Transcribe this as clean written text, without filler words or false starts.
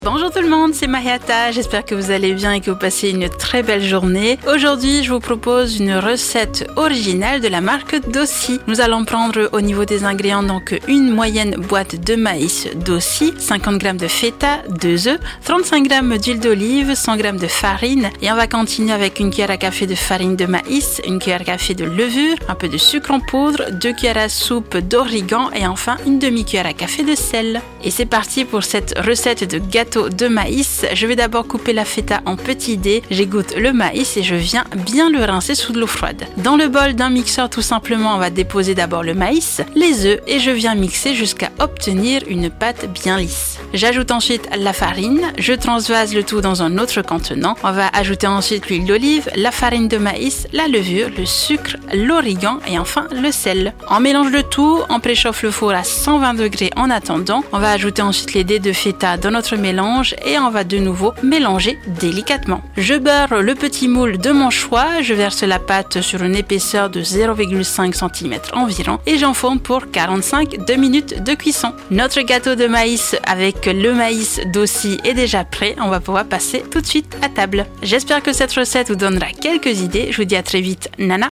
Bonjour tout le monde, c'est Mariata, j'espère que vous allez bien et que vous passez une très belle journée. Aujourd'hui, je vous propose une recette originale de la marque Dossi. Nous allons prendre au niveau des ingrédients donc une moyenne boîte de maïs Dossi, 50 g de feta, 2 œufs, 35 g d'huile d'olive, 100 g de farine et on va continuer avec une cuillère à café de farine de maïs, une cuillère à café de levure, un peu de sucre en poudre, 2 cuillères à soupe d'origan et enfin une demi-cuillère à café de sel. Et c'est parti pour cette recette de gâteau de maïs. Je vais d'abord couper la feta en petits dés, j'égoutte le maïs et je viens bien le rincer sous de l'eau froide. Dans le bol d'un mixeur tout simplement, on va déposer d'abord le maïs, les œufs et je viens mixer jusqu'à obtenir une pâte bien lisse. J'ajoute ensuite la farine, je transvase le tout dans un autre contenant. On va ajouter ensuite l'huile d'olive, la farine de maïs, la levure, le sucre, l'origan et enfin le sel. On mélange le tout, on préchauffe le four à 120 degrés en attendant. On va ajouter ensuite les dés de feta dans notre mélange et on va de nouveau mélanger délicatement. Je beurre le petit moule de mon choix, je verse la pâte sur une épaisseur de 0,5 cm environ et j'enfourne pour 45 minutes de cuisson. Notre gâteau de maïs avec le maïs Dossi est déjà prêt, on va pouvoir passer tout de suite à table. J'espère que cette recette vous donnera quelques idées, je vous dis à très vite, Nana.